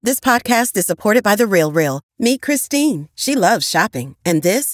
This podcast is supported by The RealReal. Meet Christine. She loves shopping. And this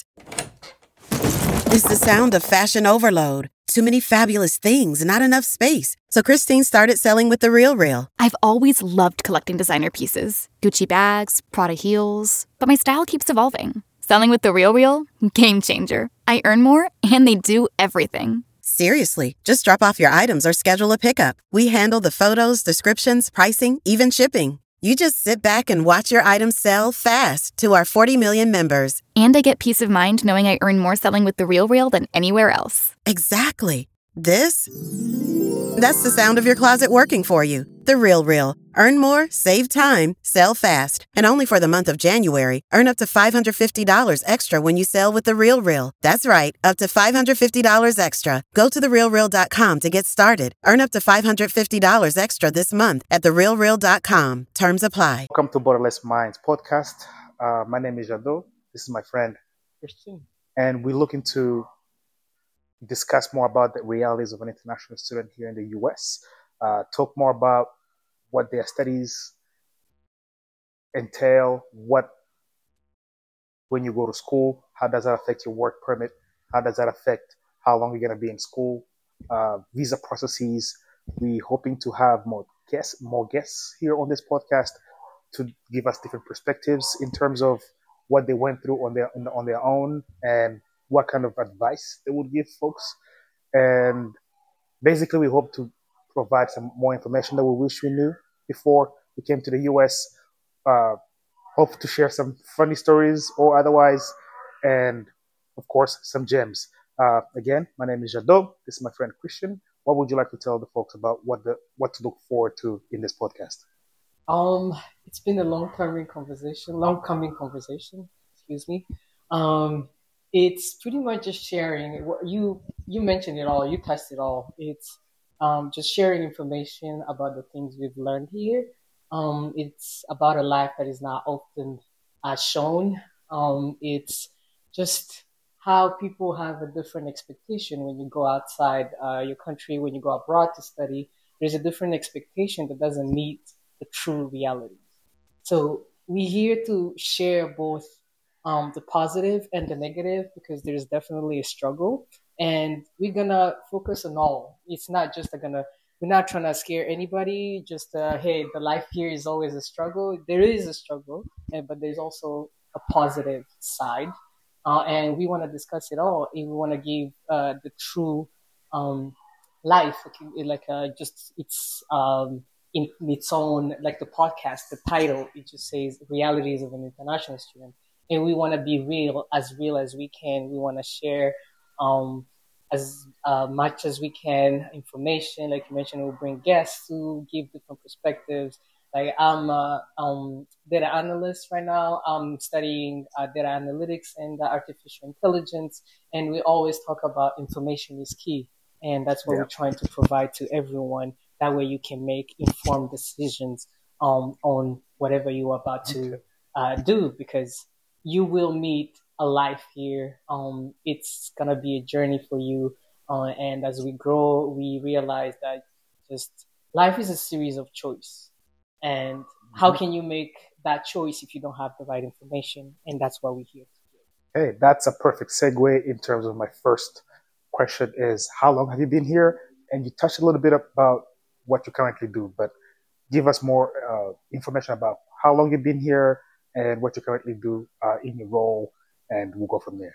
is the sound of fashion overload. Too many fabulous things, not enough space. So Christine started selling with The RealReal. I've always loved collecting designer pieces. Gucci bags, Prada heels. But my style keeps evolving. Selling with The RealReal? Game changer. I earn more, and they do everything. Seriously, just drop off your items or schedule a pickup. We handle the photos, descriptions, pricing, even shipping. You just sit back and watch your items sell fast to our 40 million members. And I get peace of mind knowing I earn more selling with The RealReal than anywhere else. Exactly. That's the sound of your closet working for you. The RealReal. Earn more, save time, sell fast. And only for the month of January, earn up to $550 extra when you sell with The RealReal. That's right, up to $550 extra. Go to therealreal.com to get started. Earn up to $550 extra this month at therealreal.com. Terms apply. Welcome to Borderless Minds podcast. My name is Jado. This is my friend Christian. And we're looking to discuss more about the realities of an international student here in the U.S., talk more about what their studies entail, what when you go to school, how does that affect your work permit, how does that affect how long you're going to be in school, visa processes. We're hoping to have more guests here on this podcast to give us different perspectives in terms of what they went through on their own and what kind of advice they would give folks. And basically, we hope to provide some more information that we wish we knew before we came to the U.S. Hope to share some funny stories or otherwise, and of course, some gems. Again, my name is Jado. This is my friend Christian. What would you like to tell the folks about what to look forward to in this podcast? It's been a long coming conversation. Excuse me. It's pretty much just sharing. You mentioned it all. You touched it all. It's just sharing information about the things we've learned here. It's about a life that is not often shown. It's just how people have a different expectation when you go outside your country, when you go abroad to study. There's a different expectation that doesn't meet the true reality. So we're here to share both the positive and the negative, because there's definitely a struggle, and we're gonna focus on all. It's not just we're not trying to scare anybody. Just hey, the life here is always a struggle. There is a struggle, but there's also a positive side, and we want to discuss it all. And we want to give the true life, just it's in its own, like the podcast, the title, it just says Realities of an International Student. And we want to be real as we can. We want to share as much as we can information. Like you mentioned, we'll bring guests to give different perspectives. Like I'm a data analyst right now. I'm studying data analytics and artificial intelligence. And we always talk about information is key. And that's what we're trying to provide to everyone. That way you can make informed decisions on whatever you're about to do, because you will meet a life here. It's going to be a journey for you. And as we grow, we realize that just life is a series of choice. And how can you make that choice if you don't have the right information? And that's what we're here to do. Hey, that's a perfect segue in terms of my first question is, how long have you been here? And you touched a little bit about what you currently do, but give us more information about how long you've been here and what you currently do in your role, and we'll go from there.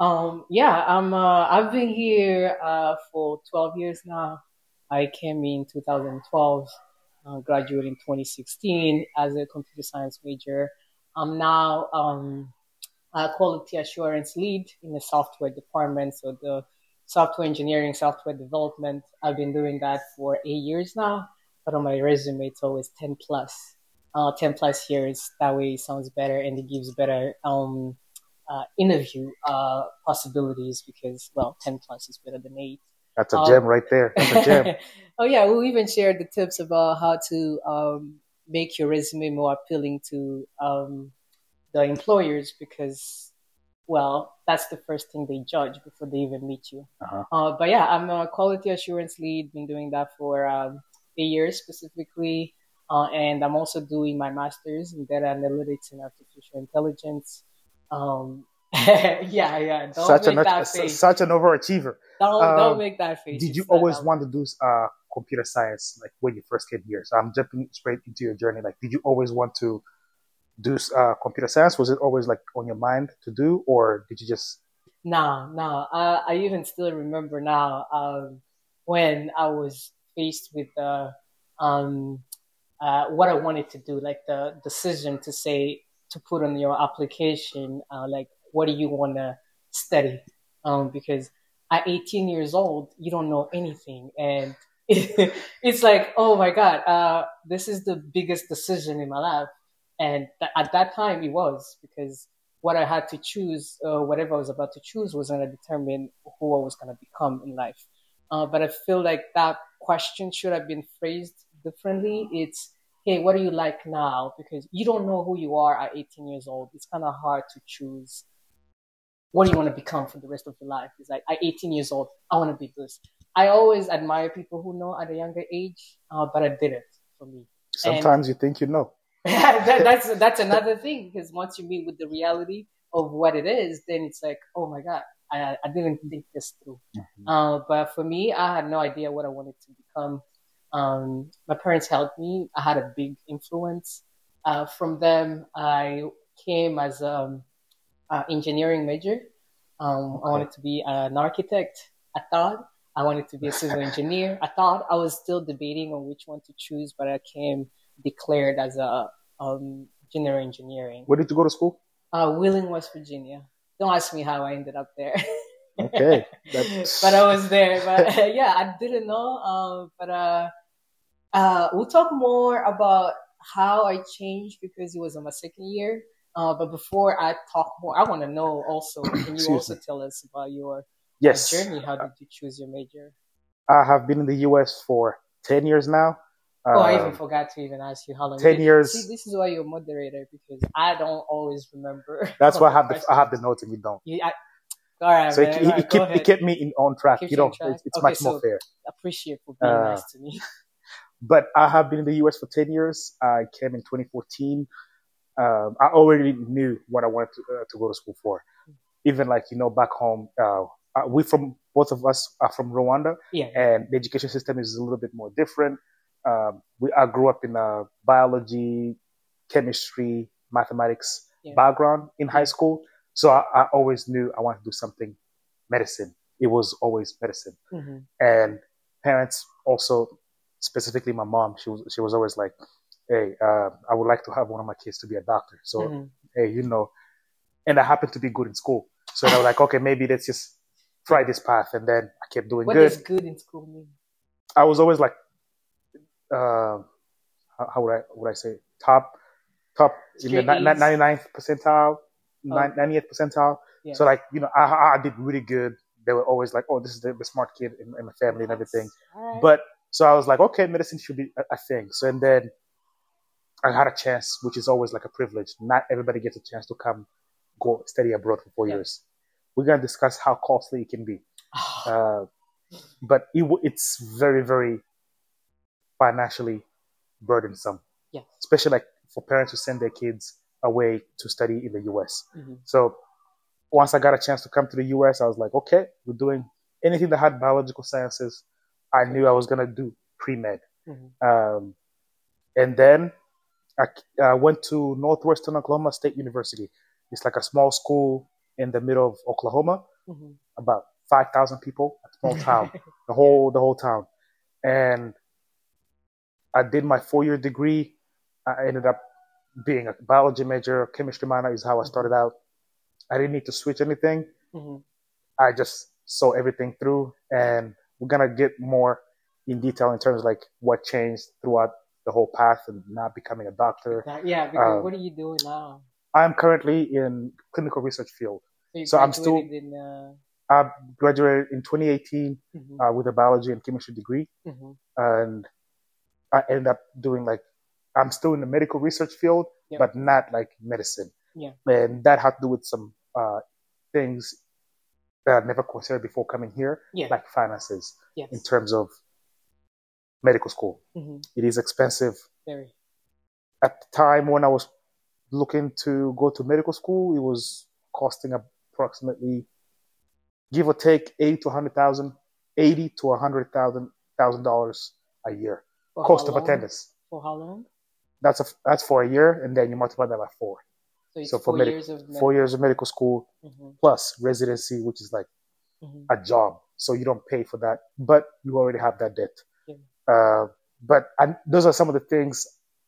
I've been here for 12 years now. I came in 2012, graduated in 2016 as a computer science major. I'm now a quality assurance lead in the software department, so the software engineering, software development. I've been doing that for 8 years now, but on my resume, it's always 10 plus. 10 plus years. That way it sounds better and it gives better interview possibilities, because, 10 plus is better than 8. That's a gem right there. That's a gem. Oh, yeah. We'll even share the tips about how to make your resume more appealing to the employers, because, that's the first thing they judge before they even meet you. But yeah, I'm a quality assurance lead. Been doing that for 8 years specifically. And I'm also doing my master's in data analytics and artificial intelligence. Yeah. Don't make that face. Such an overachiever. Don't make that face. Did you always want to do computer science, like when you first came here? So I'm jumping straight into your journey. Like, did you always want to do computer science? Was it always like on your mind to do, or did you just? No. I even still remember now when I was faced with what I wanted to do, like the decision to put on your application, like what do you want to study? Because at 18 years old, you don't know anything, and it's like, oh my God, this is the biggest decision in my life. And at that time, it was, because what I had to choose, whatever I was about to choose, was going to determine who I was going to become in life. But I feel like that question should have been phrased differently. It's, hey, what do you like now? Because you don't know who you are at 18 years old. It's kind of hard to choose what do you want to become for the rest of your life. It's like, at 18 years old, I want to be this. I always admire people who know at a younger age, but I didn't, for me. Sometimes you think you know. That's another thing, because once you meet with the reality of what it is, then it's like, oh my God, I didn't think this through. Mm-hmm. But for me, I had no idea what I wanted to become. My parents helped me. I had a big influence from them. I came as an engineering major. I wanted to be an architect. I thought I wanted to be a civil engineer. I thought I was still debating on which one to choose, but I came declared as a general engineering. Where did you go to school? Wheeling, West Virginia. Don't ask me how I ended up there. Okay. But I was there. But yeah, I didn't know. But we'll talk more about how I changed, because it was on my second year. But before I talk more, I want to know also, can you also tell us about your journey? How did you choose your major? I have been in the U.S. for 10 years now. I even forgot to even ask you how long. 10 years. See, this is why you're a moderator, because I don't always remember. That's why I have the notes and you don't. All right, so man. it kept me on track. You don't. It's okay, much more fair. Appreciate for being nice to me. But I have been in the U.S. for 10 years. I came in 2014. I already knew what I wanted to go to school for. Even back home, both of us are from Rwanda, and the education system is a little bit more different. I grew up in a biology, chemistry, mathematics background in high school. So I always knew I wanted to do something medicine. It was always medicine. Mm-hmm. And parents also, specifically my mom, she was always like, hey, I would like to have one of my kids to be a doctor. So, hey, and I happened to be good in school. So I was like, okay, maybe let's just try this path. And then I kept doing good. What does good in school mean? I was always like, how would I say, top in the 99th percentile, 90th percentile. Yeah. So I did really good. They were always like, oh, this is the smart kid in the family and everything. Right. But so I was like, okay, medicine should be a thing. So and then I had a chance, which is always like a privilege. Not everybody gets a chance to go study abroad for 4 years. We're gonna discuss how costly it can be, but it's very, very financially burdensome, especially like for parents who send their kids away to study in the U.S. Mm-hmm. So once I got a chance to come to the U.S., I was like, okay, we're doing anything that had biological sciences. I knew I was going to do pre-med. Mm-hmm. And then I went to Northwestern Oklahoma State University. It's like a small school in the middle of Oklahoma, about 5,000 people, a small town, the whole town. And I did my 4-year degree. I ended up being a biology major. Chemistry minor is how I started out. I didn't need to switch anything. Mm-hmm. I just saw everything through, and we're going to get more in detail in terms of like what changed throughout the whole path and not becoming a doctor. Yeah, because what are you doing now? I'm currently in clinical research field. So I'm still... I graduated in 2018 with a biology and chemistry degree. Mm-hmm. And I ended up doing I'm still in the medical research field, but not like medicine. Yeah. And that had to do with some things that I never considered before coming here, like finances, in terms of medical school. Mm-hmm. It is expensive. Very. At the time when I was looking to go to medical school, it was costing approximately, give or take, 80 to $100,000 a year. For Cost how of long? attendance. For how long? That's for a year, and then you multiply that by 4. So it's So for 4 years of medical school plus residency, which is like a job. So you don't pay for that, but you already have that debt. Yeah. Those are some of the things.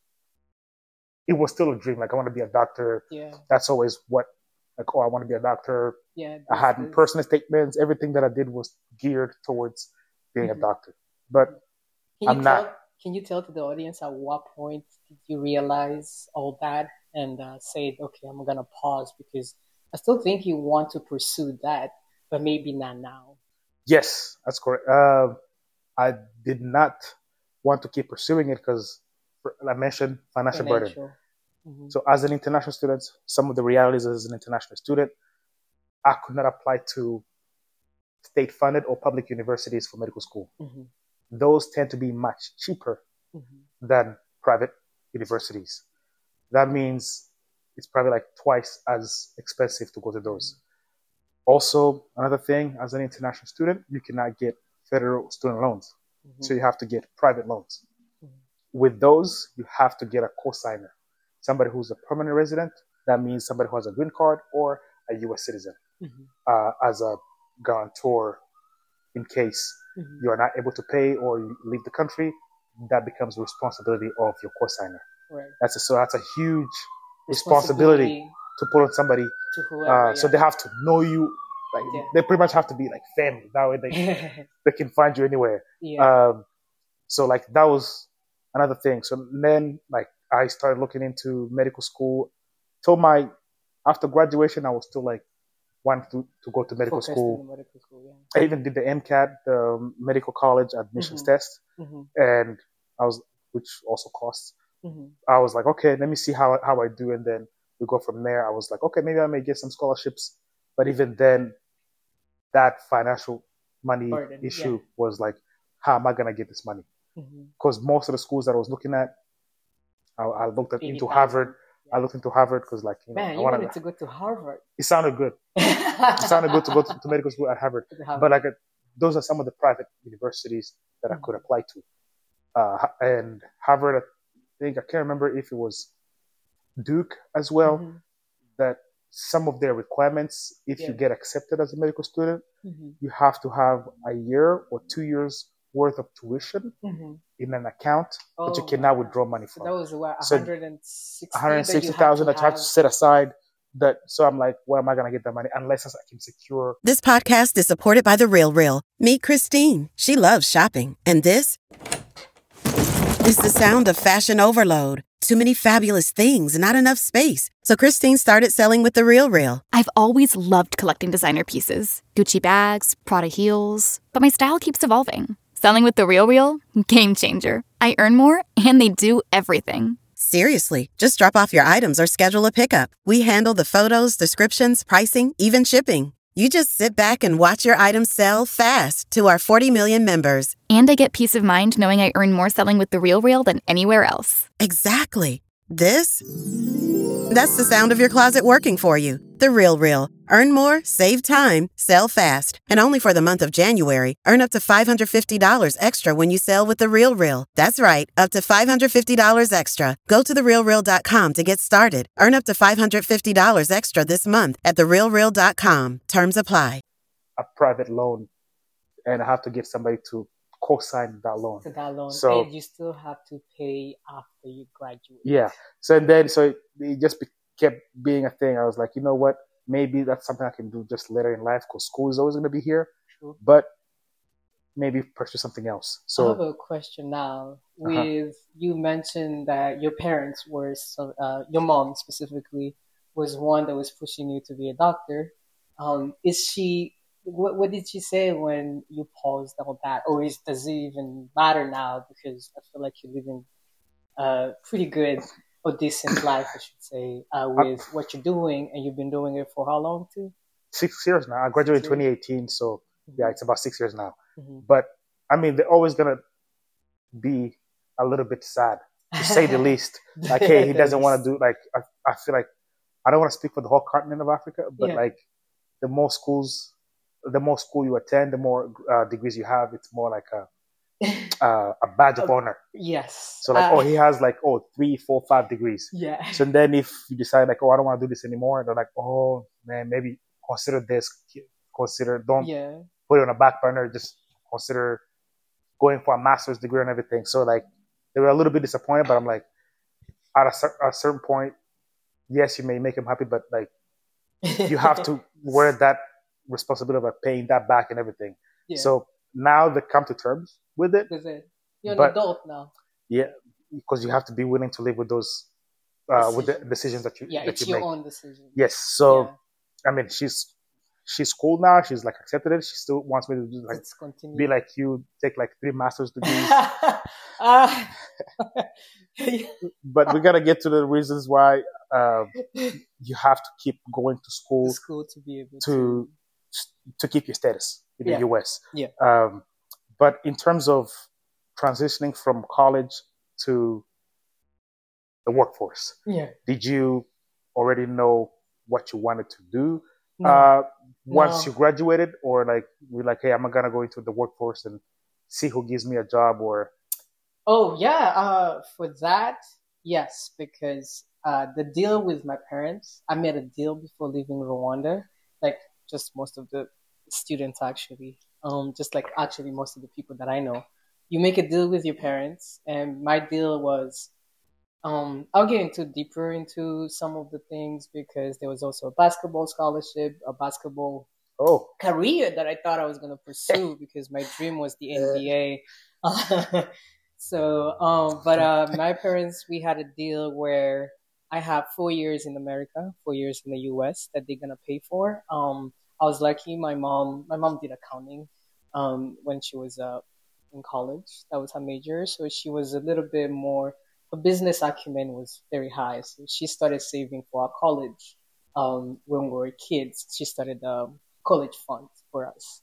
It was still a dream. Like, I want to be a doctor. Yeah. That's always what, like, I want to be a doctor. Yeah. I had personal statements. Everything that I did was geared towards being a doctor. But not. Can you tell to the audience at what point did you realize all that and say, okay, I'm going to pause, because I still think you want to pursue that, but maybe not now. Yes, that's correct. I did not want to keep pursuing it because, I mentioned, financial burden. So as an international student, some of the realities as an international student, I could not apply to state-funded or public universities for medical school. Those tend to be much cheaper than private universities. That means it's probably like twice as expensive to go to those. Also, another thing, as an international student, you cannot get federal student loans. So you have to get private loans. With those, you have to get a cosigner, somebody who's a permanent resident. That means somebody who has a green card or a U.S. citizen as a guarantor in case you are not able to pay or you leave the country. That becomes the responsibility of your cosigner. Right. So that's a huge responsibility to put on somebody. To whoever, So they have to know you. Like, they pretty much have to be like family. That way they can find you anywhere. So like that was another thing. So then, like, I started looking into medical school. After graduation, I was still like wanting to go to medical school. I even did the MCAT, the medical college admissions test, and which also costs. I was like, okay, let me see how I do, and then we go from there. I was like, okay, maybe I may get some scholarships, but even then, that financial money issue was like, how am I gonna get this money? Because most of the schools that I was looking at, I looked into Harvard. I looked into Harvard because, like, man, you wanted to go to Harvard. It sounded good. It sounded good to go to medical school at Harvard. But like, those are some of the private universities that I could apply to. And Harvard, I can't remember if it was Duke as well. That some of their requirements, if you get accepted as a medical student, you have to have a year or 2 years worth of tuition in an account that you cannot withdraw money from. So that was what, 160,000 that you have to set aside. So I'm like, where am I going to get that money unless I can secure? This podcast is supported by The Real Real. Meet Christine. She loves shopping. And this is the sound of fashion overload. Too many fabulous things, not enough space. So Christine started selling with The Real Real. I've always loved collecting designer pieces. Gucci bags, Prada heels. But my style keeps evolving. Selling with The Real Real? Game changer. I earn more, and they do everything. Seriously, just drop off your items or schedule a pickup. We handle the photos, descriptions, pricing, even shipping. You just sit back and watch your items sell fast to our 40 million members. And I get peace of mind knowing I earn more selling with The Real Real than anywhere else. Exactly. That's the sound of your closet working for you. The Real Real. Earn more, save time, sell fast. And only for the month of January, earn up to $550 extra when you sell with The Real Real. That's right, up to $550 extra. Go to therealreal.com to get started. Earn up to $550 extra this month at therealreal.com. Terms apply. A private loan, and I have to get somebody to co-sign that loan. So, and you still have to pay after you graduate. Yeah. So it just kept being a thing. I was like, you know what? Maybe that's something I can do just later in life because school is always going to be here. True. But maybe pursue something else. So I have a question now. You mentioned that your parents were, your mom specifically was one that was pushing you to be a doctor. What did she say when you paused all that? Or does it even matter now? Because I feel like you're living a pretty good or decent life, I should say, with what you're doing, and you've been doing it for how long too? 6 years now. I graduated in 2018, so yeah, it's about 6 years now. But I mean, they're always gonna be a little bit sad to say the least. Like, hey, he doesn't want to do, like, I feel like, I don't want to speak for the whole continent of Africa, but Yeah. like, the more school you attend, the more degrees you have, it's more like a badge of honor. Yes. So like, he has like, 3, 4, 5 degrees. Yeah. So then if you decide like, I don't want to do this anymore, they're like, oh man, maybe consider this. Don't put it on a back burner. Just consider going for a master's degree and everything. So like, they were a little bit disappointed, but I'm like, at a certain point, yes, you may make them happy, but like, you have to wear that responsibility of paying that back and everything. Yeah. So now they come to terms with it. You're an adult now. Yeah, because you have to be willing to live with those, with the decisions that you Yeah, that it's you your make. own decision. Yes. So, I mean, she's cool now. She's like accepted it. She still wants me to do, like, be like you, take like 3 master's degrees. But we gotta get to the reasons why you have to keep going to school to be able to keep your status in the US. Yeah. But in terms of transitioning from college to the workforce, did you already know what you wanted to do once you graduated, or like we're like, hey, I'm gonna go into the workforce and see who gives me a job? Or for that, yes, because the deal with my parents, I made a deal before leaving Rwanda, like just most of the students actually, just like actually most of the people that I know. You make a deal with your parents, and my deal was, I'll get deeper into some of the things, because there was also a basketball scholarship, a basketball career that I thought I was going to pursue, because my dream was the NBA. But my parents, we had a deal where I have 4 years in America, 4 years in the US that they're going to pay for. I was lucky. My mom did accounting when she was in college. That was her major. So she was a little bit more, her business acumen was very high. So she started saving for our college when we were kids. She started a college fund for us.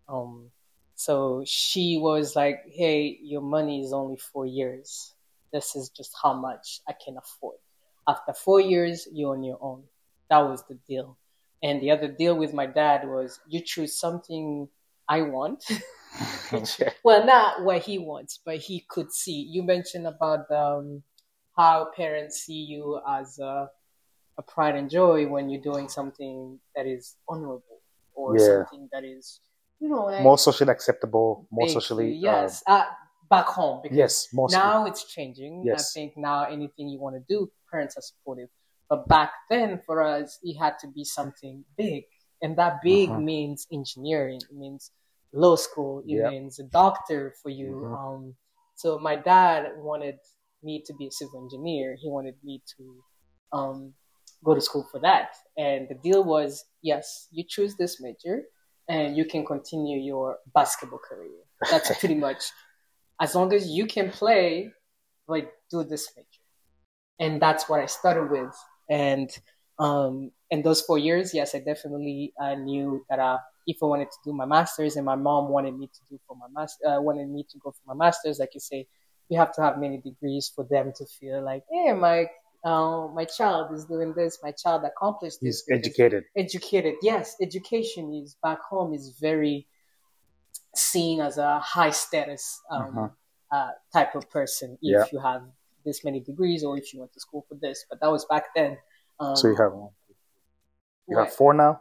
So she was like, hey, your money is only 4 years. This is just how much I can afford. After 4 years, you're on your own. That was the deal. And the other deal with my dad was, you choose something I want. Well, not what he wants, but he could see. You mentioned about how parents see you as a pride and joy when you're doing something that is honorable, or something that is, like, more socially acceptable, more socially. Back home. Yes, mostly. Now it's changing. Yes. I think now anything you want to do, parents are supportive. But back then, for us, it had to be something big. And that big means engineering. It means law school. It means a doctor for you. So my dad wanted me to be a civil engineer. He wanted me to go to school for that. And the deal was, yes, you choose this major and you can continue your basketball career. That's pretty much, as long as you can play, like, do this major. And that's what I started with. And in those 4 years, yes, I definitely knew that if I wanted to do my master's, and my mom wanted me to do for my wanted me to go for my master's, like you say, you have to have many degrees for them to feel like, hey, my child is doing this, my child accomplished this. He's educated. Educated, yes. Education is back home is very seen as a high status type of person if you have this many degrees, or if you went to school for this. But that was back then. So you have one. You have 4 now?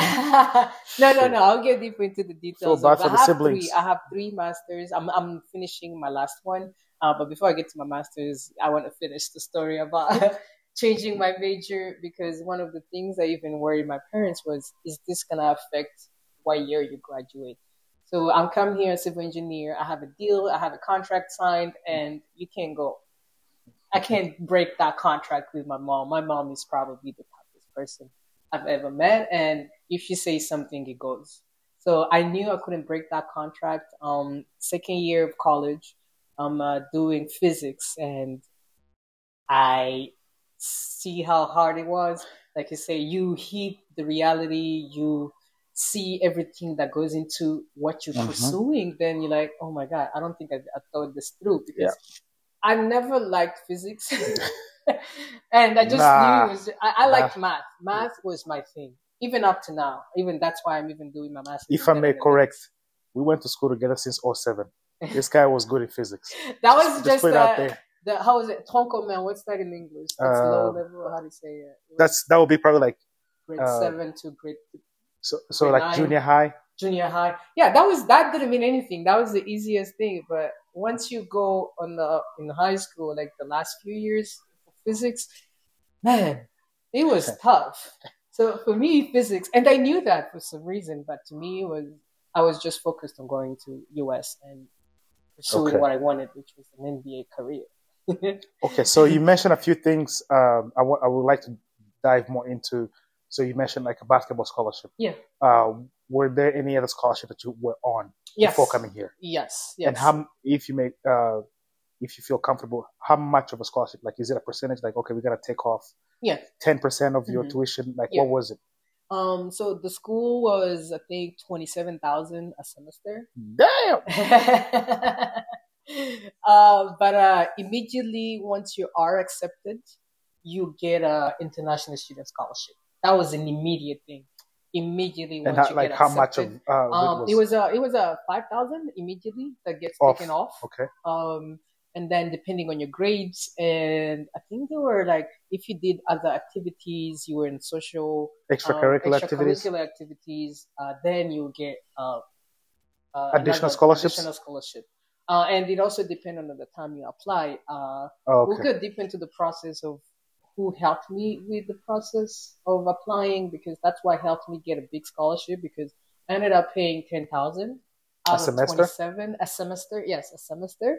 No. I'll get deeper into the details. So bad for the siblings. I have 3 masters. I'm finishing my last one. But before I get to my masters, I want to finish the story about changing my major, because one of the things I even worried my parents was, is this going to affect what year you graduate? So I'm coming here as a civil engineer. I have a deal. I have a contract signed, and you can't go. I can't break that contract with my mom. My mom is probably the toughest person I've ever met. And if she says something, it goes. So I knew I couldn't break that contract. Second year of college, I'm doing physics, and I see how hard it was. Like you say, you hit the reality, you see everything that goes into what you're pursuing. Then you're like, oh my God, I don't think I thought this through, because I never liked physics. And I just knew it was, I liked math. Math was my thing, even up to now. Even that's why I'm even doing my master's. If I may correct, we went to school together since 07. This guy was good in physics. That was just put it out there. how is it? Tronco man, what's that in English? That's low level, how do you say it? That would be probably like grade 7 to grade so grade like 9. junior high. Junior high. Yeah, that didn't mean anything. That was the easiest thing. But once you go in high school, like the last few years of physics, man, it was tough. So for me, physics, and I knew that for some reason, but to me, I was just focused on going to US and pursuing what I wanted, which was an MBA career. Okay, so you mentioned a few things I would like to dive more into. So you mentioned like a basketball scholarship. Yeah. Were there any other scholarship that you were on Yes. before coming here? Yes. And how, if you feel comfortable, how much of a scholarship? Like, is it a percentage? Like, okay, we gotta take off 10% of your tuition. Like, what was it? So the school was, I think, $27,000 a semester. Damn. But immediately once you are accepted, you get a international student scholarship. That was an immediate thing. Immediately once you get accepted. How much of it was a $5,000 immediately that gets taken off. Okay. And then depending on your grades, and I think there were like, if you did other activities, you were in social extracurricular activities, then you get additional scholarships. Additional scholarship. And it also depends on the time you apply. We'll get deep into the process of who helped me with the process of applying, because that's what helped me get a big scholarship, because I ended up paying $10,000 out of 27 a semester. Yes, a semester.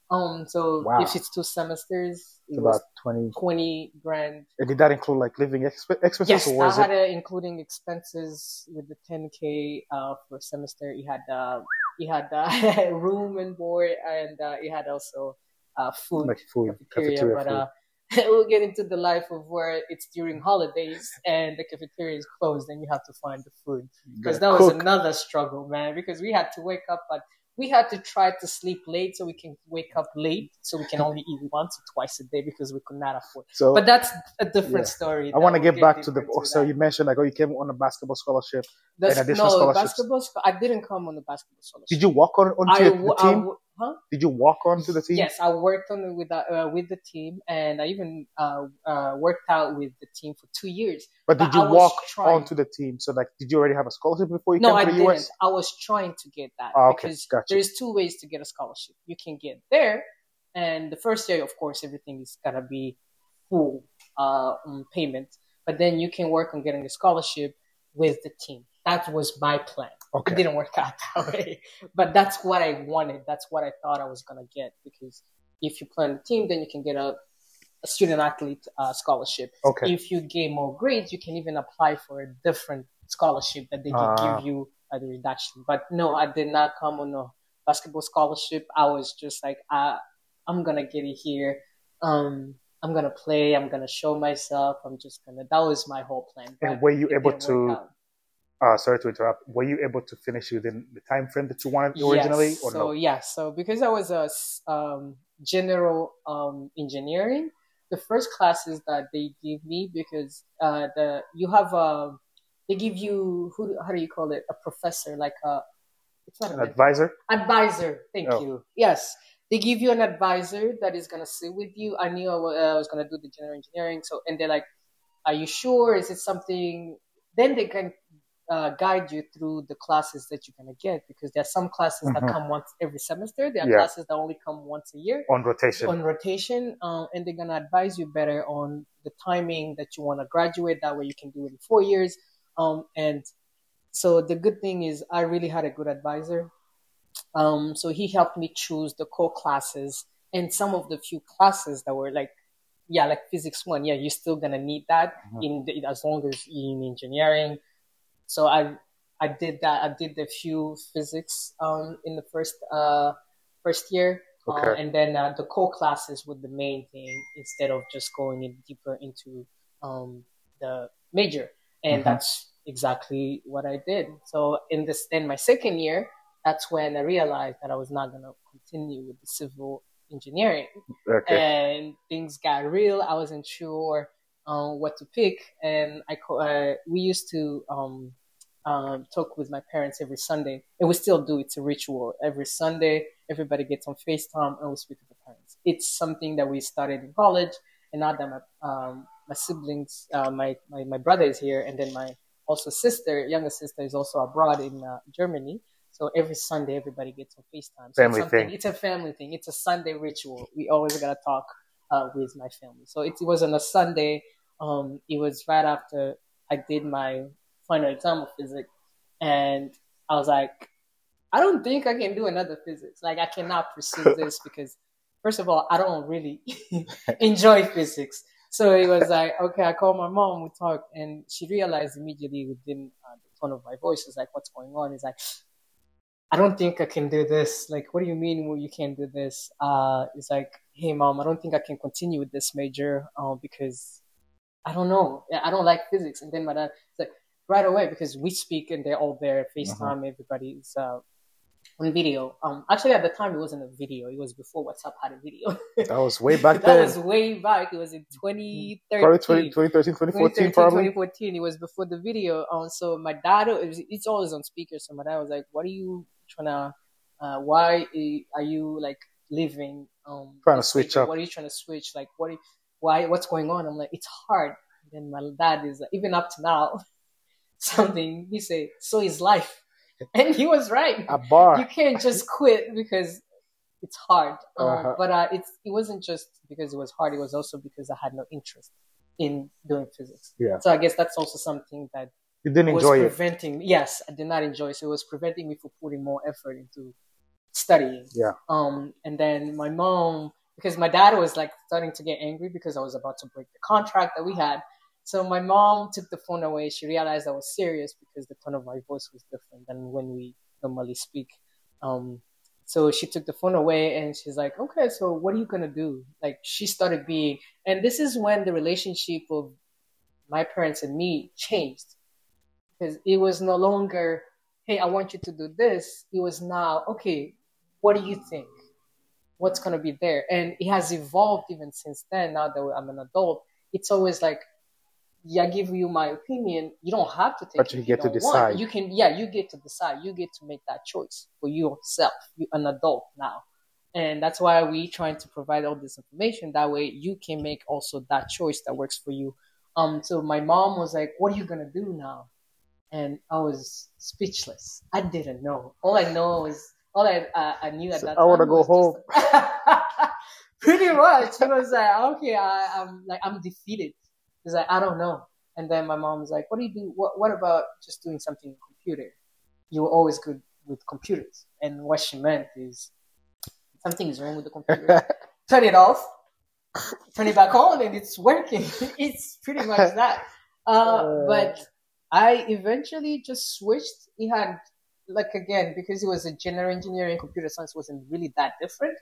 So if it's 2 semesters, it was about 20 grand. And did that include like living expenses? Yes, or was I had including expenses with the $10K for a semester. You had room and board, and you had also food, like cafeteria. But food. We'll get into the life of where it's during holidays and the cafeteria is closed, and you have to find the food, because that was another struggle, man. Because we had to wake up we had to try to sleep late so we can wake up late, so we can only eat once or twice a day because we could not afford. But that's a different story. I want to get back to the. So you mentioned like, you came on a basketball scholarship and additional scholarships. I didn't come on the basketball scholarship. Did you walk onto the team? Did you walk onto the team? Yes, I worked on it with the team, and I even worked out with the team for 2 years. But did you walk onto the team? So like, did you already have a scholarship before you came to the US? I was trying to get that because gotcha. There's 2 ways to get a scholarship. You can get there, and the first year, of course, everything is gonna be full payment. But then you can work on getting a scholarship with the team. That was my plan. Okay. It didn't work out that way, but that's what I wanted. That's what I thought I was gonna get, because if you play on the team, then you can get a student athlete scholarship. Okay. If you get more grades, you can even apply for a different scholarship that they can give you at a reduction. But no, I did not come on a basketball scholarship. I was just like, I'm gonna get it here. I'm gonna play. I'm gonna show myself. That was my whole plan. And were you able to? Sorry to interrupt. Were you able to finish within the time frame that you wanted originally, or no? So because I was a general engineering, the first classes that they give me, because they give you, how do you call it? A professor, like it's not an advisor. Advisor, thank you. Yes, they give you an advisor that is gonna sit with you. I knew I was gonna do the general engineering, and they're like, "Are you sure? Is it something?" Then they can guide you through the classes that you're going to get, because there are some classes that come once every semester. There are classes that only come once a year. On rotation. And they're going to advise you better on the timing that you want to graduate. That way you can do it in 4 years. And so the good thing is I really had a good advisor. So he helped me choose the core classes, and some of the few classes that were like physics 1. Yeah, you're still going to need that as long as you're in engineering. So I did that. I did a few physics in the first year, and then the core classes were the main thing, instead of just going in deeper into the major. And that's exactly what I did. So in my second year, that's when I realized that I was not going to continue with the civil engineering. Okay. And things got real. I wasn't sure what to pick, and we used to talk with my parents every Sunday, and we still do. It's a ritual. Every Sunday, everybody gets on FaceTime and we speak to the parents. It's something that we started in college, and now that my siblings, my brother is here, and then my also younger sister is also abroad in Germany. So every Sunday, everybody gets on FaceTime. So Family thing. It's a family thing. It's a Sunday ritual. We always gotta talk with my family. So it was on a Sunday. It was right after I did my final exam of physics, and I was like, I don't think I can do another physics. Like, I cannot pursue this because, first of all, I don't really enjoy physics. So it was like, okay, I called my mom, we talked, and she realized immediately within the tone of my voice, is like, what's going on? It's like, I don't think I can do this. Like, what do you mean you can't do this? It's like, hey, mom, I don't think I can continue with this major because I don't know. I don't like physics. And then my dad, like, right away, because we speak and they're all there, FaceTime, everybody's on video. Actually, at the time, it wasn't a video. It was before WhatsApp had a video. That was way back that then. That was way back. It was in 2013. Probably 2013, 2014, probably. 2014. It was before the video. So my dad, it's always on speaker. So my dad was like, what are you trying to, why are you, like, living? Trying to switch up. What are you trying to switch? Like, what's going on? I'm like, it's hard. And then my dad is like, even up to now, something he said, so is life. And he was right. A bar. You can't just quit because it's hard. But it wasn't just because it was hard. It was also because I had no interest in doing physics. Yeah. So I guess that's also something that you didn't enjoy preventing. Yes, I did not enjoy it. So it was preventing me from putting more effort into studying. Yeah. And then my mom, because my dad was like starting to get angry because I was about to break the contract that we had. So my mom took the phone away. She realized I was serious because the tone of my voice was different than when we normally speak. So she took the phone away and she's like, okay, so what are you going to do? Like, she started being, and this is when the relationship of my parents and me changed, because it was no longer, hey, I want you to do this. It was now, okay, what do you think? What's going to be there? And it has evolved even since then. Now that I'm an adult, it's always like, I give you my opinion. You don't have to take it. But you get to decide. You get to decide. You get to make that choice for yourself. You're an adult now. And that's why we trying to provide all this information. That way you can make also that choice that works for you. So my mom was like, what are you going to do now? And I was speechless. I didn't know. All I knew at that time. I want to go home. Pretty much. He was like, okay, I'm defeated. He's like, I don't know. And then my mom was like, what do you do? What about just doing something in computer? You were always good with computers. And what she meant is, something is wrong with the computer. Turn it off. Turn it back on and it's working. It's pretty much that. But I eventually just switched. It had, like, again, because it was a general engineering, computer science wasn't really that different.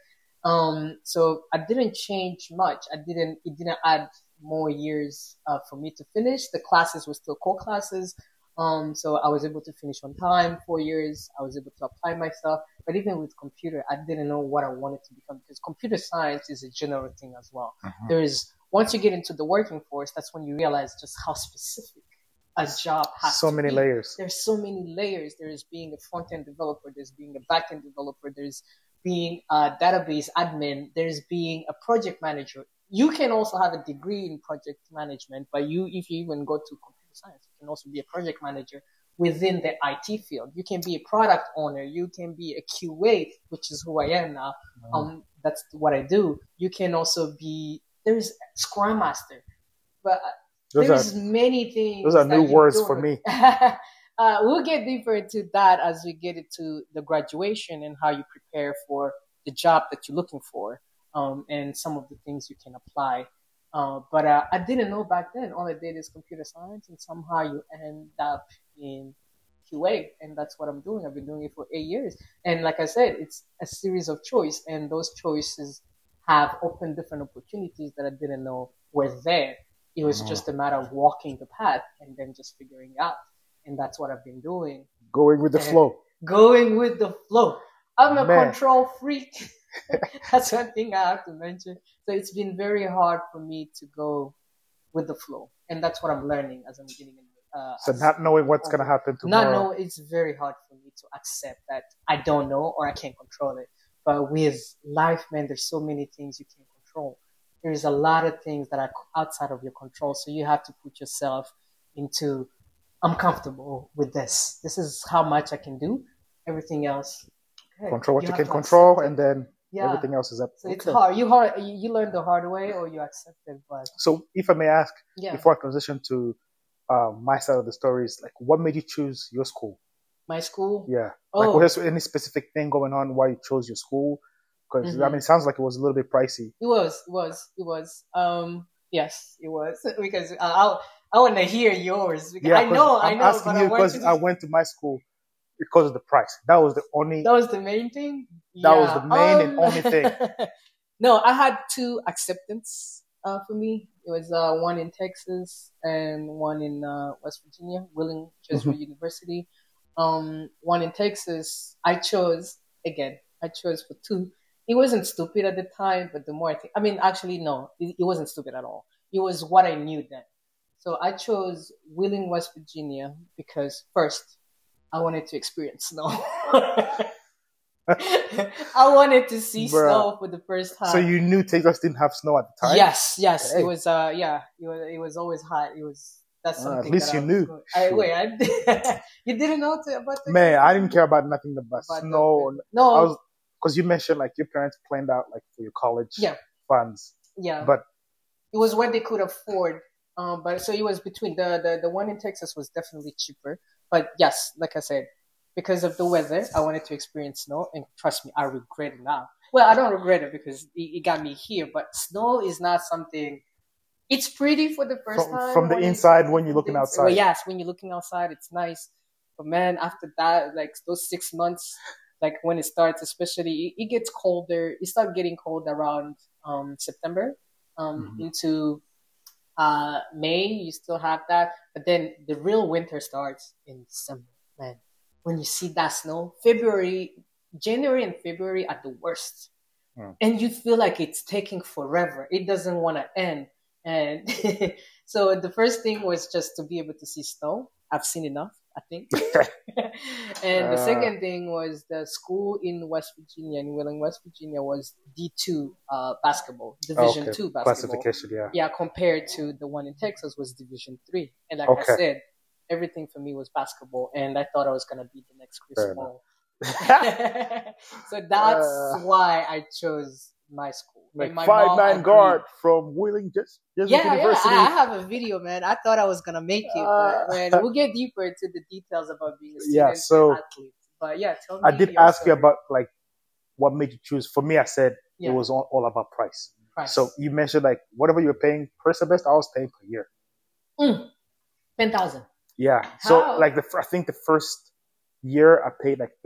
So I didn't change much. It didn't add more years for me to finish. The classes were still core classes. So I was able to finish on time, 4 years. I was able to apply myself. But even with computer, I didn't know what I wanted to become, because computer science is a general thing as well. Once you get into the working force, that's when you realize just how specific a job has so to many be. layers. There's so many layers. There's being a front-end developer. There's being a back-end developer. There's being a database admin. There's being a project manager. You can also have a degree in project management, but if you even go to computer science, you can also be a project manager within the IT field. You can be a product owner. You can be a QA, which is who I am now. That's what I do. You can also be, there's Scrum Master, but there's many things. Those are new words for me. We'll get deeper into that as we get into the graduation and how you prepare for the job that you're looking for. And some of the things you can apply. But I didn't know back then. All I did is computer science, and somehow you end up in QA, and that's what I'm doing. I've been doing it for 8 years. And like I said, it's a series of choices, and those choices have opened different opportunities that I didn't know were there. It was just a matter of walking the path and then just figuring out. And that's what I've been doing. Going with the flow. Going with the flow. I'm a control freak. That's one thing I have to mention. So it's been very hard for me to go with the flow, and that's what I'm learning as I'm getting in. So not knowing what's gonna happen tomorrow. No, it's very hard for me to accept that I don't know or I can't control it. But with life, man, there's so many things you can't control. There's a lot of things that are outside of your control. So you have to put yourself into, I'm comfortable with this. This is how much I can do. Everything else, okay, Control what you can have to control, accept it. and then Yeah. everything else is up. So it's Okay. hard. You learn the hard way or you accept it. But So if I may ask, yeah, before I transition to my side of the story, is like, what made you choose your school? my school. Yeah. Oh. Like, was there any specific thing going on why you chose your school? Because I mean, it sounds like it was a little bit pricey. It was. Yes, it was because I want to hear yours. Because Yeah, I know, I'm asking but you I want because I went to my school because of the price. That was the only. That was the main thing. That was the main and only thing. No, I had two acceptance for me. It was one in Texas and one in West Virginia, Willing Jesuit University. One in Texas, I chose for two. It wasn't stupid at the time, but the more I mean, actually, no, it wasn't stupid at all. It was what I knew then. So I chose Wheeling, West Virginia, because first, I wanted to experience snow. I wanted to see snow for the first time. So you knew Texas didn't have snow at the time? Yes. Hey. It was, it was always hot. That's something. At least you knew. You didn't know about the Man, I didn't care about nothing about snow. No. Because you mentioned like your parents planned out like for your college funds. Yeah. But it was what they could afford. But so it was between the one in Texas was definitely cheaper. But yes, like I said, because of the weather, I wanted to experience snow, and trust me, I regret it now. Well, I don't regret it because it got me here, but snow is not something. It's pretty for the first time. From the inside, when you're looking outside. Well, yes, when you're looking outside, it's nice. But man, after that, like those 6 months, like when it starts, especially, it gets colder. It starts getting cold around September into May. You still have that, but then the real winter starts in December. Man, when you see that snow, January and February are the worst, and you feel like it's taking forever. It doesn't want to end, and so the first thing was just to be able to see snow. I've seen enough, I think. And the second thing was the school in West Virginia, in Wheeling, West Virginia, was D2 basketball, Division 2 basketball. Classification, yeah. Yeah, compared to the one in Texas was Division 3. And like I said, everything for me was basketball, and I thought I was going to be the next Chris Paul. So that's why I chose my school. Like 5'9" guard from Wheeling University. I have a video, man. I thought I was gonna make it, but man, we'll get deeper into the details about being a student and athlete. But yeah, tell me. I did ask you about like what made you choose. For me, I said it was all about price. So you mentioned like whatever you're paying per semester, I was paying per year. 10,000. Yeah. So like I think the first year I paid like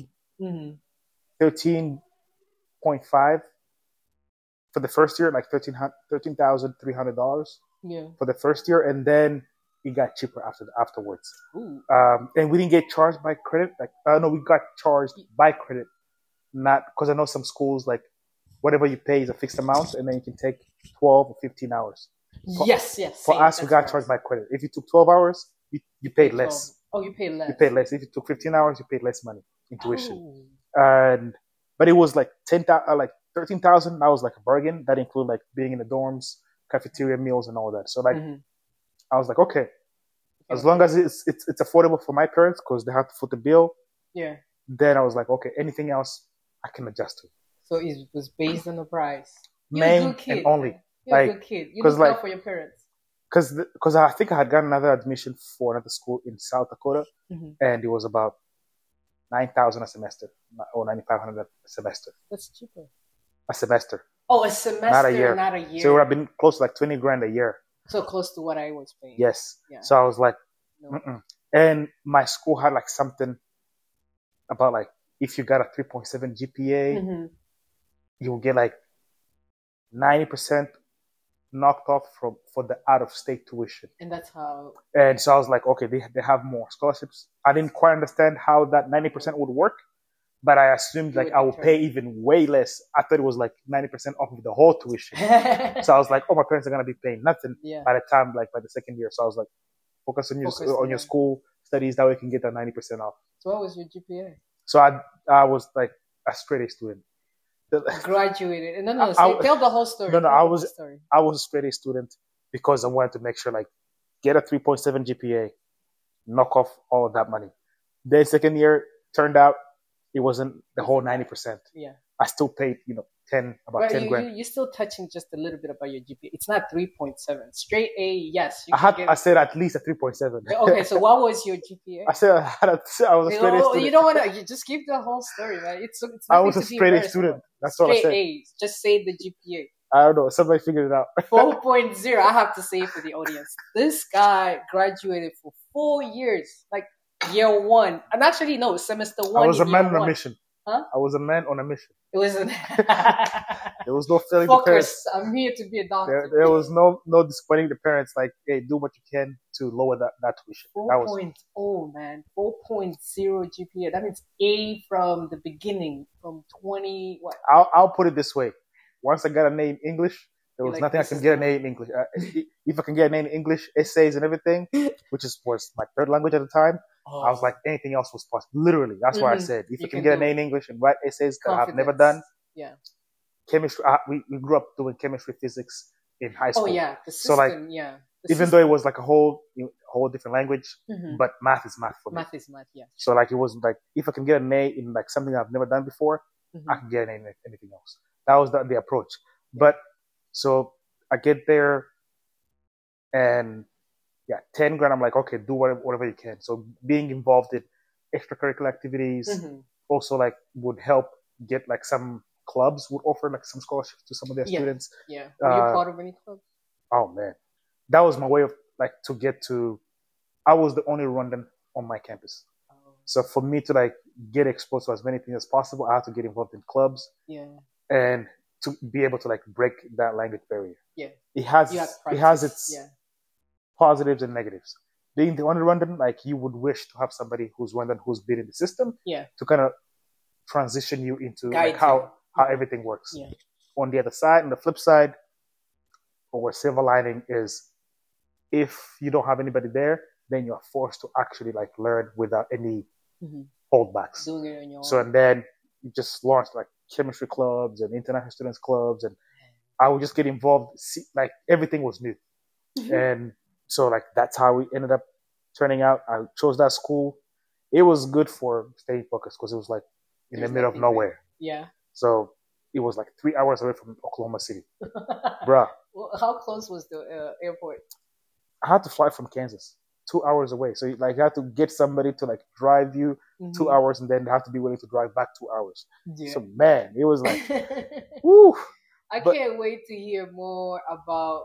13.5 for the first year, like $13,300 for the first year, and then it got cheaper afterwards. And we didn't get charged by credit. Like no, we got charged by credit, not because I know some schools like whatever you pay is a fixed amount, and then you can take 12 or 15 hours. Yes. For us, we got charged by credit. If you took 12 hours, you paid less. Oh, you paid less. You paid less. If you took 15 hours, you paid less money in tuition. But it was like 13,000. That was like a bargain. That included like being in the dorms, cafeteria meals, and all that. So like, I was like, okay, as long as it's affordable for my parents because they have to foot the bill. Yeah. Then I was like, okay, anything else I can adjust to. So it was based on the price. Main and only. You're a good kid. You look out for your parents. Because I think I had gotten another admission for another school in South Dakota, and it was about $9,000 a semester or $9,500 a semester. That's cheaper. A semester. Oh, a semester, not a year. So it would have been close to like $20,000 a year. So close to what I was paying. Yes. Yeah. So I was like, and my school had like something about like if you got a 3.7 GPA, you will get like 90% knocked off for the out-of-state tuition. And that's how... And so I was like, okay, they have more scholarships. I didn't quite understand how that 90% would work, but I assumed You like would I would return. pay even way less. I thought it was like 90% off of the whole tuition. So I was like, oh, my parents are gonna be paying nothing Yeah. by the time, like by the second year. So I was like, focus on Focus your on that. school studies, that way you can get that 90% off. So what was your GPA? So I was like a straight A student. Graduated. No, I- tell the whole story. No, Tell I the whole was story. I was a straight A student because I wanted to make sure like get a 3.7 GPA, knock off all of that money. Then second year turned out it wasn't the whole 90%. Yeah. I still paid, about But 10 grand. you're still touching just a little bit about your GPA. It's not 3.7. Straight A, yes. You I said at least a 3.7. Okay, so what was your GPA? I said I was a straight A student. You don't want to. You just give the whole story, man. It's I was nothing a to be straight A embarrassed student. about. That's what I Straight said. A's. Just say the GPA. I don't know. Somebody figured it out. 4.0. I have to say for the audience, this guy graduated for 4 years, like year one, and actually no, semester one. I was a man on year a one. mission. Huh? I was a man on a mission. It wasn't. There was no failing the parents. Focus. I'm here to be a doctor. There was no disappointing the parents. Like, hey, do what you can to lower that tuition. 4.0, man. 4.0 GPA. That means A from the beginning, from 20. What? I'll put it this way. Once I got an A in English, there was Like, nothing I this can is get an the- A in English. If I can get an A in English, essays and everything, which was my third language at the time, Oh, I was like, anything else was possible. Literally, that's why I Mhm. said, if You I can can get do an A it. in English and write essays that I've never confidence. done, Yeah. chemistry. We grew up doing chemistry, physics in high school. Oh yeah. The So, system. like, yeah. The Even though it was like a whole different language, Mhm. but math is math for me. Math is math. Yeah. So like it was like if I can get an A in like something I've never done before, Mhm. I can get an A in anything else. That was the approach. But so I get there, and 10 grand. I'm like, okay, do whatever you can. So being involved in extracurricular activities Mhm. also like would help get like some clubs would offer like some scholarships to some of their Yeah. students. Yeah. Were you Uh, part of any club? Oh man, that was my way of like to get to. I was the only Rwandan on my campus. Oh, So for me to like get exposed to as many things as possible, I had to get involved in clubs yeah. and to be able to like break that language barrier. Yeah. It has You had it has practice, its yeah. positives and negatives. Being the only Rwandan, like you would wish to have somebody who's Rwandan who's been in the system Yeah. to kind of transition you into Guide like how you. everything works. Yeah. On the other side, on the flip side, or silver lining is if you don't have anybody there, then you're forced to actually like learn without any Mhm. holdbacks. Doing it on your So own. and then you just launched like chemistry clubs and international students clubs, and I would just get involved. Like everything was new, and so like that's how we ended up turning out. I chose that school. It was good for staying focused because it was like in There's the middle of nothing there. nowhere. Yeah. So it was like 3 hours away from Oklahoma City, bruh. Well, how close was the airport? I had to fly from Kansas, 2 hours away. So like you have to get somebody to like drive you 2 Mhm. hours, and then they have to be willing to drive back 2 hours. Yeah. So man, it was like, woo. I But- can't wait to hear more about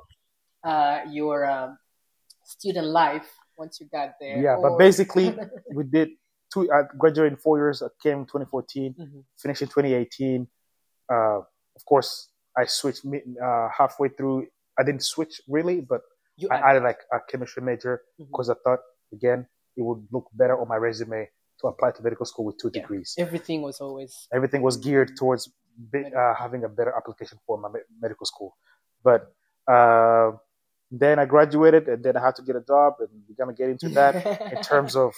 your student life once you got there. Yeah, but Or- basically we did I graduated in 4 years. I came in 2014, Mhm. finished in 2018. Of course, I switched halfway through. I didn't switch really, but You I added like a chemistry major Mhm. because I thought again it would look better on my resume to apply to medical school with 2 Yeah. degrees. Everything was always Everything was geared towards having a better application for my medical school. But then I graduated, and then I had to get a job, and we're gonna get into that in terms of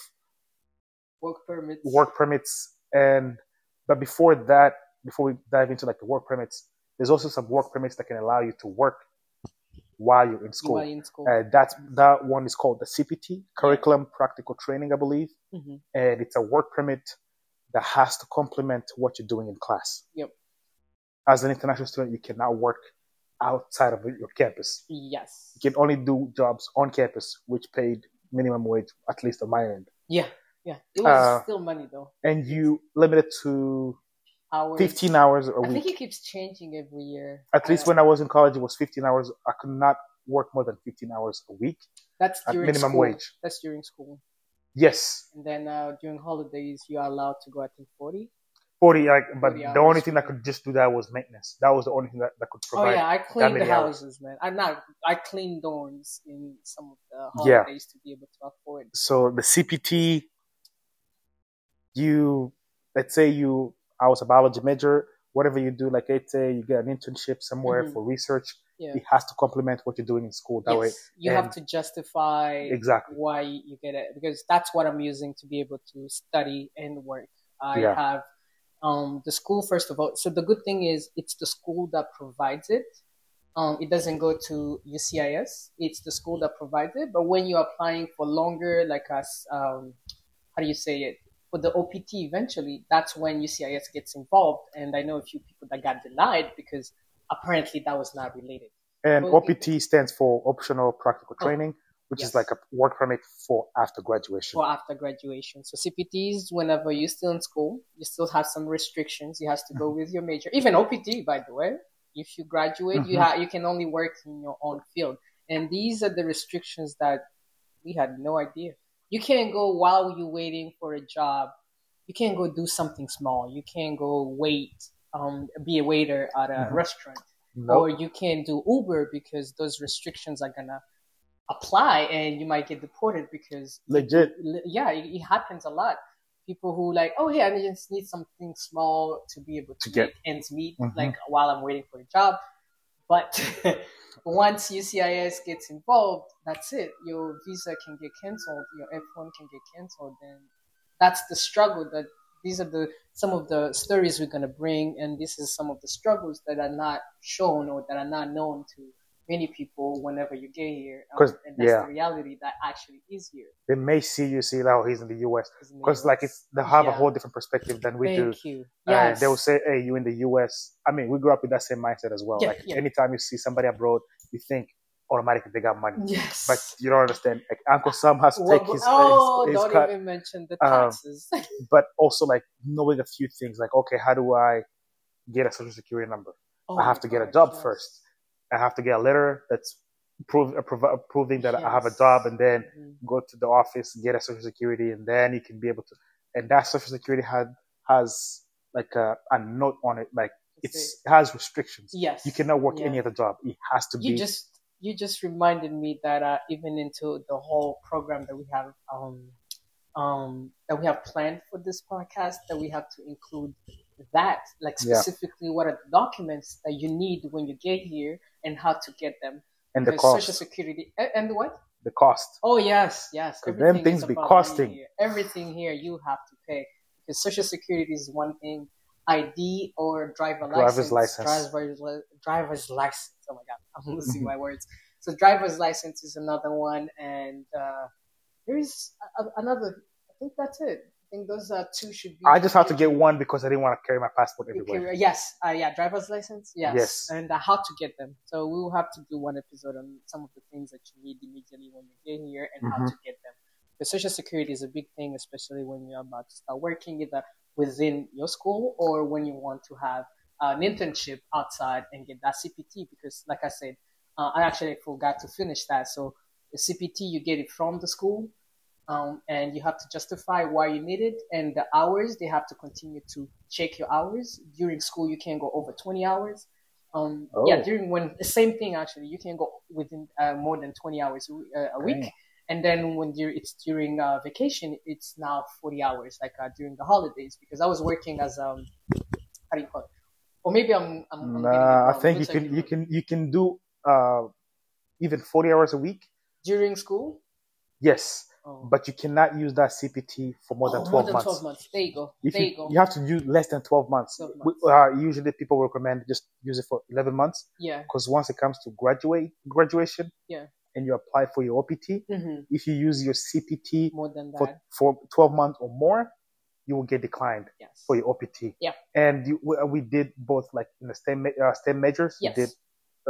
work permits. but before that, before we dive into like the work permits, there's also some work permits that can allow you to work while you're in school. While in school. That one is called the CPT, Curriculum Practical Training, I believe, Mhm. and it's a work permit that has to complement what you're doing in class. Yep. As an international student, you cannot work outside of your campus. Yes. You can only do jobs on campus, which paid minimum wage, at least on my end. Yeah. Yeah. It was still money though. And you limit it to Hours. 15 hours a I think week. it keeps changing every year. At least when I was in college, it was 15 hours. I could not work more than 15 hours a week that's at during minimum school. wage. That's during school. Yes, And then during holidays, you are allowed to go, I think, 40. 40. But 40 the hours only thing per that could just do that was maintenance. That was the only thing that could Oh provide. yeah, I cleaned the many hours. houses, man. I cleaned dorms in some of the Yeah. holidays to be able to afford. So the CPT, let's say I was a biology major, whatever you do, like let's say you get an internship somewhere for research, it has to complement what you're doing in school. That way, you have to justify exactly why you get it, because that's what I'm using to be able to study and work. I have the school, first of all. So the good thing is it's the school that provides it. It doesn't go to UCIS. It's the school that provides it. But when you're applying for longer, like us, how do you say it? For the OPT eventually, that's when UCIS gets involved. And I know a few people that got denied because apparently that was not related. And OPT stands for Optional Practical Training, which is like a work permit for after graduation. So CPTs, whenever you're still in school, you still have some restrictions. You have to go with your major. Even OPT, by the way. If you graduate, you can only work in your own field. And these are the restrictions that we had no idea. You can't go while you're waiting for a job. You can't go do something small. You can't go be a waiter at a restaurant. Nope. Or you can't do Uber because those restrictions are going to apply and you might get deported because... Legit. It happens a lot. People who like, oh, hey, I just need something small to be able to get ends meet, like while I'm waiting for a job. But once UCIS gets involved, that's it. Your visa can get canceled. Your F1 can get canceled. And that's the struggle. That these are some of the stories we're going to bring. And this is some of the struggles that are not shown or that are not known to many people whenever you get here. And that's the reality that actually is here. They may see he's in the US. Because they have a whole different perspective than we do. Thank you. Yes. They will say, hey, you in the US. I mean, we grew up with that same mindset as well. Anytime you see somebody abroad, you think automatically they got money. Yes. But you don't understand. Like, Uncle Sam has to take his don't cut. Even mention the taxes. But also knowing a few things like, okay, how do I get a social security number? I have to get a job first. I have to get a letter that's proving that I have a job, and then go to the office, get a social security, and then you can be able to. And that social security has like a note on it, like it has restrictions. Yes, you cannot work any other job. It has to be. You just reminded me that even into the whole program that we have planned for this podcast, that we have to include that, like specifically what are the documents that you need when you get here and how to get them. And the cost. Social Security. And what? The cost. Oh, yes. Because them things be costing. Everything here you have to pay. Because Social Security is one thing. ID or driver's license. Driver's license. Oh, my God. I'm losing my words. So driver's license is another one. And there is another. I think that's it. I think those two should be. I just have to get one because I didn't want to carry my passport everywhere. Yes. Driver's license. Yes. And how to get them. So we will have to do one episode on some of the things that you need immediately when you get here and how to get them. Because Social Security is a big thing, especially when you're about to start working either within your school or when you want to have an internship outside and get that CPT. Because like I said, I actually forgot to finish that. So the CPT, you get it from the school. And you have to justify why you need it, and the hours, they have to continue to check your hours. During school, you can't go over 20 hours. The same thing actually, you can go within more than 20 hours a week. And then when it's during vacation, it's now 40 hours, like during the holidays. Because I was working as how do you call it? Or maybe I'm I think you can do even 40 hours a week during school. Yes. But you cannot use that CPT for more than 12 months. 12 months. There you go. You have to use less than 12 months. 12 months. Usually people recommend just use it for 11 months. Yeah. Because once it comes to graduation, and you apply for your OPT, if you use your CPT more than that. for 12 months or more, you will get declined for your OPT. Yeah. And we did both, like in the STEM majors. Yes. We did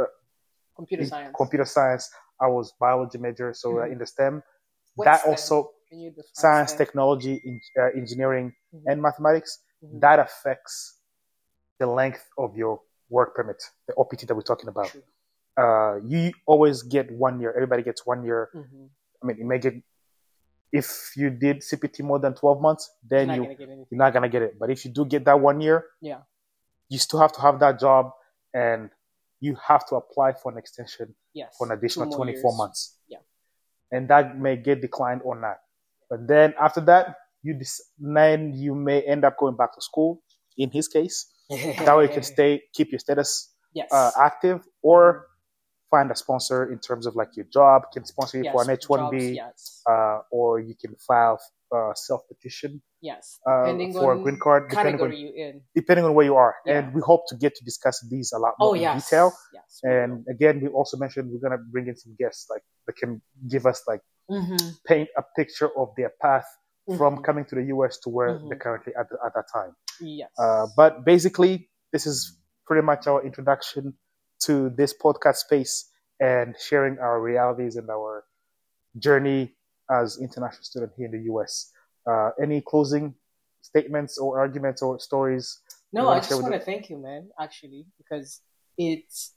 computer science. I was biology major, so in the STEM. What's that also science, technology, engineering, and mathematics, that affects the length of your work permit, the OPT that we're talking about. You always get 1 year. Everybody gets 1 year. I mean, you may get, if you did CPT more than 12 months, then you're not going to get it. But if you do get that 1 year, you still have to have that job, and you have to apply for an extension for an additional 24 months. Yeah. And that may get declined or not. But then after that, then you may end up going back to school. In his case, that way you can keep your status Yes. Active, or find a sponsor in terms of like your job can sponsor you Yes, for an H-1B, jobs, yes. or you can file self-petition Yes. for a green card, depending on where you are. Yeah. And we hope to get to discuss these a lot more in detail. Yes, and again, we also mentioned we're going to bring in some guests like that can give us like paint a picture of their path from coming to the US to where they're currently at that time. Yes. But basically, this is pretty much our introduction to this podcast space and sharing our realities and our journey as international student here in the US. Any closing statements or arguments or stories? No, I just want to thank you, man, actually, because it's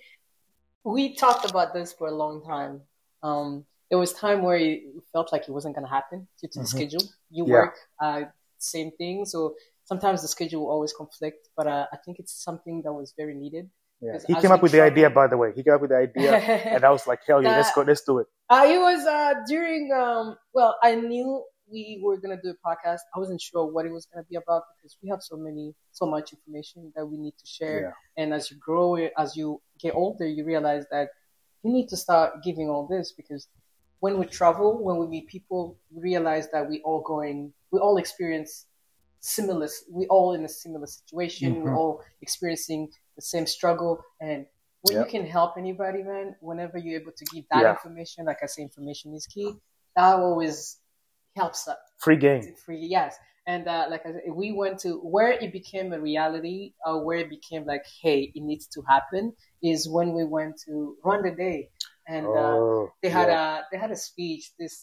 we talked about this for a long time. There was time where it felt like it wasn't going to happen due to the schedule. You work same thing, so sometimes the schedule will always conflict, but I think it's something that was very needed. Yeah. He came up with the idea, by the way. He came up with the idea, and I was like, hell yeah, let's go, let's do it. It was during, I knew we were going to do a podcast. I wasn't sure what it was going to be about because we have so much information that we need to share. Yeah. And as you grow, as you get older, you realize that you need to start giving all this because when we travel, when we meet people, we realize that we all experience we're all in a similar situation. We're all experiencing the same struggle. And when you can help anybody, man, whenever you're able to give that information, like I say, information is key, that always helps us. Free game. Yes. And like I said, we went to where it became a reality, where it became like, hey, it needs to happen, is when we went to Run the Day. And they had a speech. This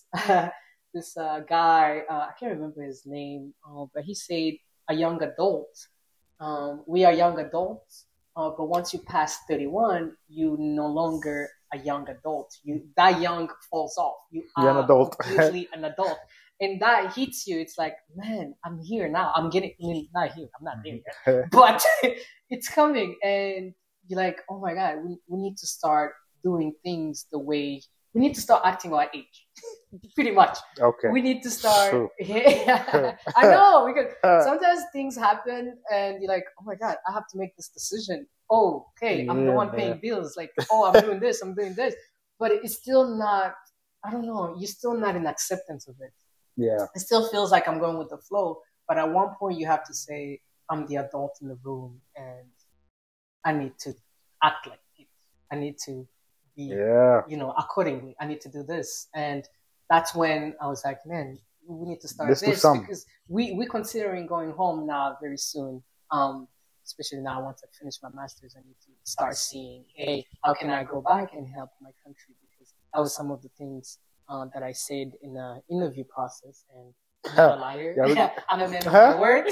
guy, I can't remember his name, but he said, a young adult. We are young adults, but once you pass 31, you no longer a young adult. That young falls off. You're an adult. Completely an adult. And that hits you. It's like, man, I'm here now. Not here. I'm not there yet. But it's coming. And you're like, oh my God, we need to start doing things we need to start acting our age. Pretty much. Okay. We need to start. I know, because sometimes things happen and you're like, oh my God, I have to make this decision. Oh, okay, I'm the one paying bills. Like, oh, I'm doing this, I'm doing this. But it's still not, I don't know, you're still not in acceptance of it. Yeah. It still feels like I'm going with the flow. But at one point you have to say, I'm the adult in the room and I need to act like it. I need to be, accordingly. I need to do this. And that's when I was like, man, we need to start this because we're considering going home now very soon. Especially now once I finish my master's, I need to start seeing, hey, how can I go back and help my country? Because that was some of the things that I said in the interview process. And I'm not a liar. I'm a man of my word.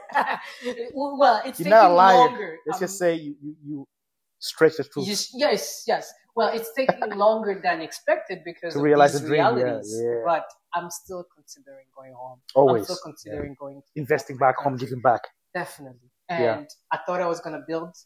Well, it's taking longer. Let's just say you stretch the truth. Yes. Well, it's taking longer than expected because to of realize these the dream, realities. But I'm still considering going home. Always. I'm still considering going to investing back home, giving back. Definitely. And I thought I was going to build,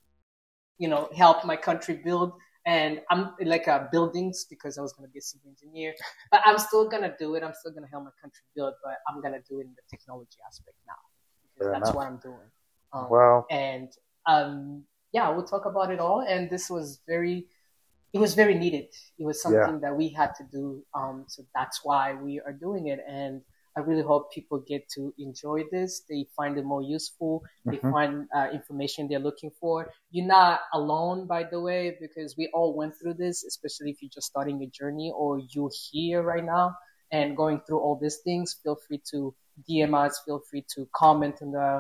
help my country build. And I'm like buildings because I was going to be a civil engineer. But I'm still going to do it. I'm still going to help my country build. But I'm going to do it in the technology aspect now. Because that's what I'm doing. Wow. And we'll talk about it all. And this was very needed. It was something that we had to do. So that's why we are doing it. And I really hope people get to enjoy this. They find it more useful. They find information they're looking for. You're not alone, by the way, because we all went through this, especially if you're just starting your journey or you're here right now and going through all these things. Feel free to DM us. Feel free to comment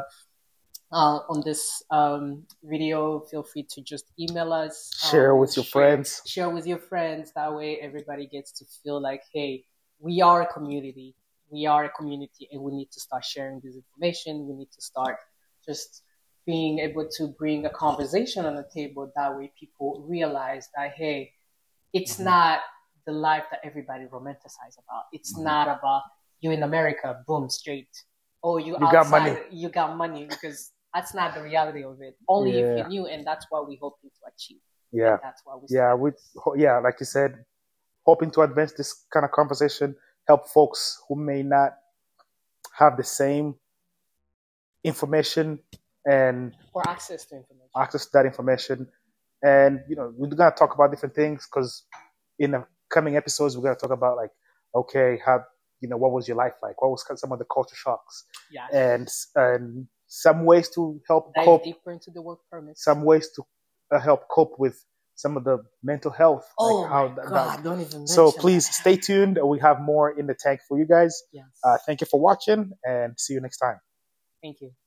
on this video. Feel free to just email us. Share with your friends. Share with your friends. That way everybody gets to feel like, hey, we are a community. We are a community and we need to start sharing this information. We need to start just being able to bring a conversation on the table. That way people realize that, hey, it's not the life that everybody romanticize about. It's not about you in America, boom, straight. Or you outside, got money. You got money, because that's not the reality of it. Only if you knew, and that's what we're hoping to achieve. Yeah. And that's what we like you said, hoping to advance this kind of conversation, help folks who may not have the same information and or access to information. Access to that information. And, we're going to talk about different things because in the coming episodes, we're going to talk about like, okay, how, what was your life like? What was some of the culture shocks? Yes. And some ways to help dive cope. Deeper into the work permit. Some ways to help cope with some of the mental health. Oh, like my God, don't even mention So please that. stay tuned. We have more in the tank for you guys. Yes. Thank you for watching and see you next time. Thank you.